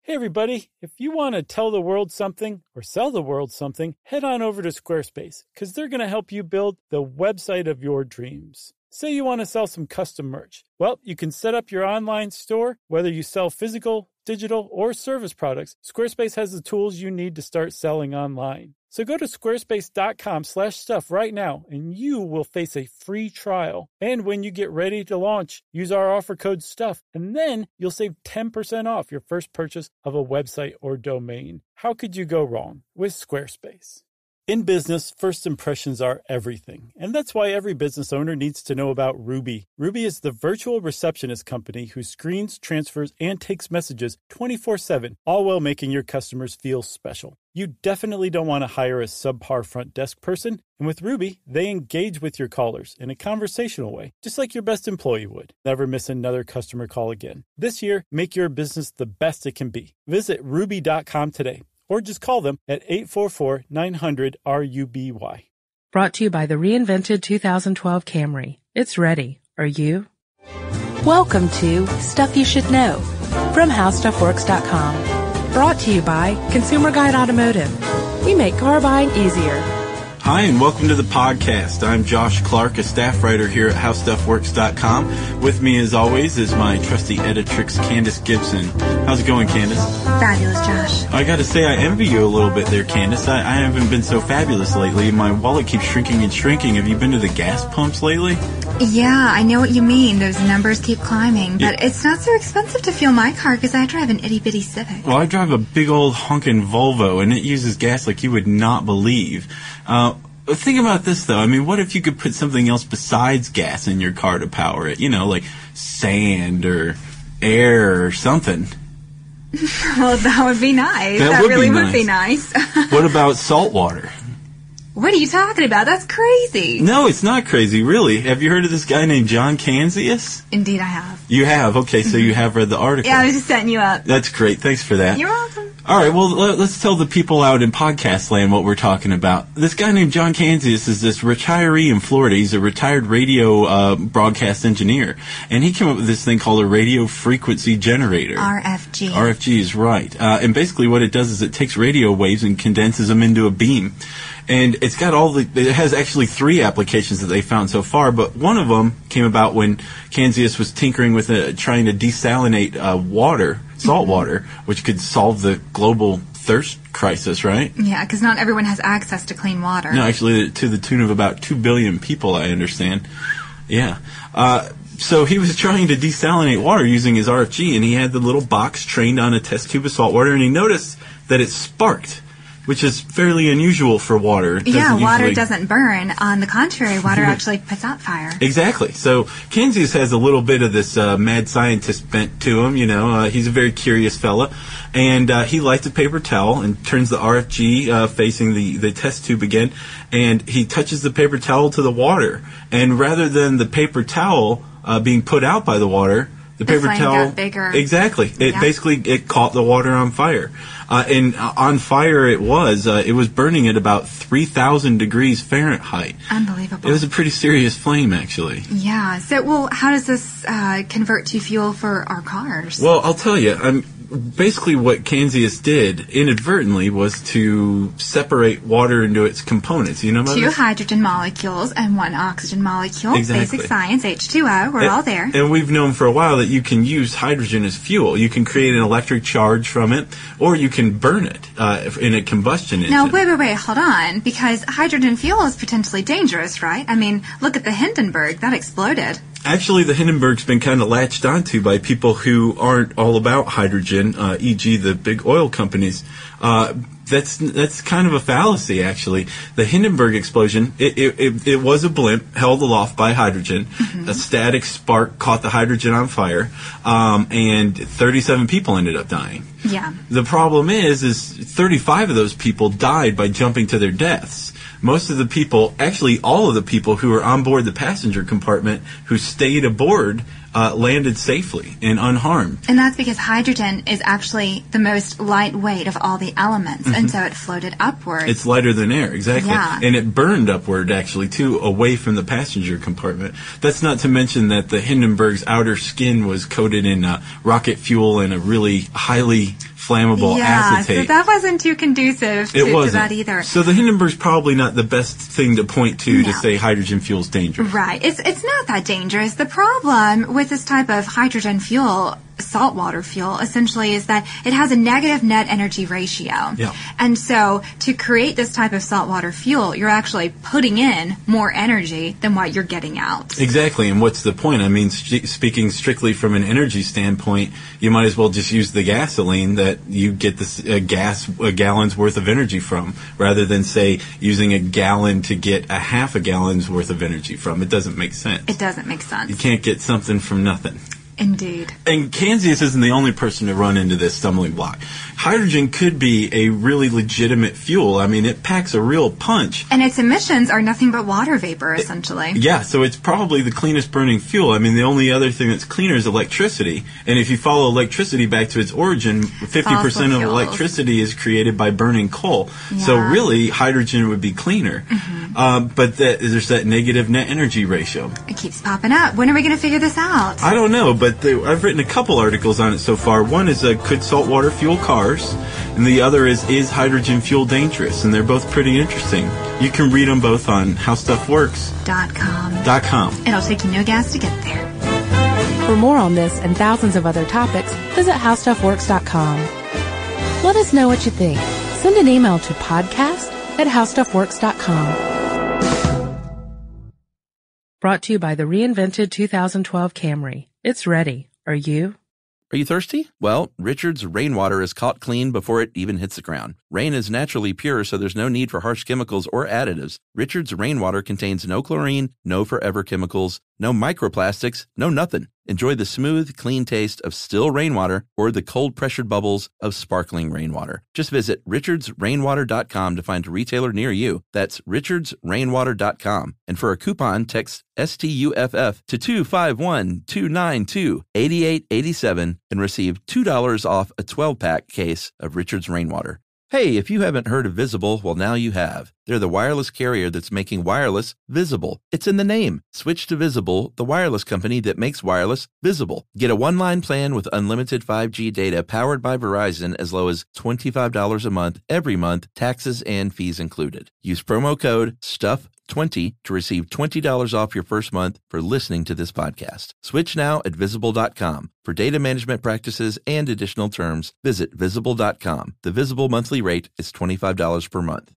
Hey everybody, if you want to tell the world something or sell the world something, head on over to Squarespace because they're going to help you build the website of your dreams. Say you want to sell some custom merch. Well, you can set up your online store, whether you sell physical, digital, or service products. Squarespace has the tools you need to start selling online. So go to squarespace.com/stuff right now and you will face a free trial. And when you get ready to launch, use our offer code STUFF and then you'll save 10% off your first purchase of a website or domain. How could you go wrong with Squarespace? In business, first impressions are everything, and that's why every business owner needs to know about Ruby. Ruby is the virtual receptionist company who screens, transfers, and takes messages 24/7, all while making your customers feel special. You definitely don't want to hire a subpar front desk person, and with Ruby, they engage with your callers in a conversational way, just like your best employee would. Never miss another customer call again. This year, make your business the best it can be. Visit ruby.com today. Or just call them at 844-900-RUBY. Brought to you by the reinvented 2012 Camry. It's ready. Are you? Welcome to Stuff You Should Know from HowStuffWorks.com. Brought to you by Consumer Guide Automotive. We make car buying easier. Hi, and welcome to the podcast. I'm Josh Clark, a staff writer here at HowStuffWorks.com. With me, as always, is my trusty editrix, Candace Gibson. How's it going, Candace? Fabulous, Josh. I gotta say, I envy you a little bit there, Candace. I haven't been so fabulous lately. My wallet keeps shrinking and shrinking. Have you been to the gas pumps lately? Yeah, I know what you mean. Those numbers keep climbing. But it's not so expensive to fuel my car because I drive an itty-bitty Civic. Well, I drive a big old honkin' Volvo, and it uses gas like you would not believe. Think about this, though. I mean, what if you could put something else besides gas in your car to power it? You know, like sand or air or something. Well, that would be nice. That really would be nice. What about salt water? What are you talking about? That's crazy. No, it's not crazy, really. Have you heard of this guy named John Canzius? Indeed, I have. You have? Okay, so you have read the article. Yeah, I was just setting you up. That's great. Thanks for that. You're welcome. All right, well, let's tell the people out in podcast land what we're talking about. This guy named John Canzius is this retiree in Florida. He's a retired radio broadcast engineer, and he came up with this thing called a radio frequency generator. RFG. RFG is right. And basically what it does is it takes radio waves and condenses them into a beam. And it's got it has actually 3 applications that they found so far, but one of them came about when Canzius was tinkering with trying to desalinate water, salt water, which could solve the global thirst crisis, right? Yeah, because not everyone has access to clean water. No, actually, to the tune of about 2 billion people, I understand. Yeah. So he was trying to desalinate water using his RFG, and he had the little box trained on a test tube of salt water, and he noticed that it sparked, which is fairly unusual for water. Water doesn't burn. On the contrary, water actually puts out fire. Exactly. So Canzius has a little bit of this mad scientist bent to him, you know. He's a very curious fella. And he lights a paper towel and turns the RFG facing the test tube again, and he touches the paper towel to the water. And rather than the paper towel being put out by the water, the paper towel got bigger. Exactly. It caught the water on fire. And on fire it was burning at about 3,000 degrees Fahrenheit. Unbelievable. It was a pretty serious flame, actually. Yeah. So, how does this convert to fuel for our cars? Well, I'll tell you. Basically what Canzius did inadvertently was to separate water into its components. You know about 2 this? hydrogen molecules and 1 oxygen molecule. Exactly. Basic science, H2O. We're all there. And we've known for a while that you can use hydrogen as fuel. You can create an electric charge from it, or you can burn it in a combustion engine. Now, wait, hold on. Because hydrogen fuel is potentially dangerous, right? I mean, look at the Hindenburg. That exploded. Actually, the Hindenburg's been kind of latched onto by people who aren't all about hydrogen, e.g. the big oil companies. That's kind of a fallacy, actually. The Hindenburg explosion, it was a blimp held aloft by hydrogen. Mm-hmm. A static spark caught the hydrogen on fire, and 37 people ended up dying. Yeah. The problem is 35 of those people died by jumping to their deaths. Most of the people, actually all of the people who were on board the passenger compartment who stayed aboard landed safely and unharmed. And that's because hydrogen is actually the most lightweight of all the elements, mm-hmm. and so it floated upward. It's lighter than air, exactly. Yeah. And it burned upward, actually, too, away from the passenger compartment. That's not to mention that the Hindenburg's outer skin was coated in rocket fuel and a really highly flammable acetate. So that wasn't too conducive to that either. So the Hindenburg's probably not the best thing to point to say hydrogen fuel's dangerous. Right. It's not that dangerous. The problem with this type of hydrogen fuel, saltwater fuel, essentially is that it has a negative net energy ratio. Yeah. And so to create this type of saltwater fuel, you're actually putting in more energy than what you're getting out. Exactly. And what's the point? I mean, speaking strictly from an energy standpoint, you might as well just use the gasoline that you get this a gallon's worth of energy from, rather than, say, using a gallon to get a half a gallon's worth of energy from. It doesn't make sense. It doesn't make sense. You can't get something from nothing. Indeed. And Kanzias isn't the only person to run into this stumbling block. Hydrogen could be a really legitimate fuel. I mean, it packs a real punch. And its emissions are nothing but water vapor, essentially. Yeah, so it's probably the cleanest burning fuel. I mean, the only other thing that's cleaner is electricity. And if you follow electricity back to its origin, 50% of electricity is created by burning coal. Yeah. So really, hydrogen would be cleaner. Mm-hmm. But there's that negative net energy ratio. It keeps popping up. When are we going to figure this out? I don't know, but I've written a couple articles on it so far. One is could saltwater fuel cars? And the other is hydrogen fuel dangerous? And they're both pretty interesting. You can read them both on howstuffworks.com. It'll take you no gas to get there. For more on this and thousands of other topics, visit howstuffworks.com. Let us know what you think. Send an email to podcast@howstuffworks.com. Brought to you by the reinvented 2012 Camry. It's ready. Are you? Are you thirsty? Well, Richard's rainwater is caught clean before it even hits the ground. Rain is naturally pure, so there's no need for harsh chemicals or additives. Richard's rainwater contains no chlorine, no forever chemicals, no microplastics, no nothing. Enjoy the smooth, clean taste of still rainwater or the cold-pressured bubbles of sparkling rainwater. Just visit richardsrainwater.com to find a retailer near you. That's richardsrainwater.com. And for a coupon, text STUFF to 251-292-8887 and receive $2 off a 12-pack case of Richard's Rainwater. Hey, if you haven't heard of Visible, well, now you have. They're the wireless carrier that's making wireless visible. It's in the name. Switch to Visible, the wireless company that makes wireless visible. Get a one-line plan with unlimited 5G data powered by Verizon as low as $25 a month every month, taxes and fees included. Use promo code STUFF20 to receive $20 off your first month for listening to this podcast. Switch now at Visible.com. For data management practices and additional terms, visit Visible.com. The Visible monthly rate is $25 per month.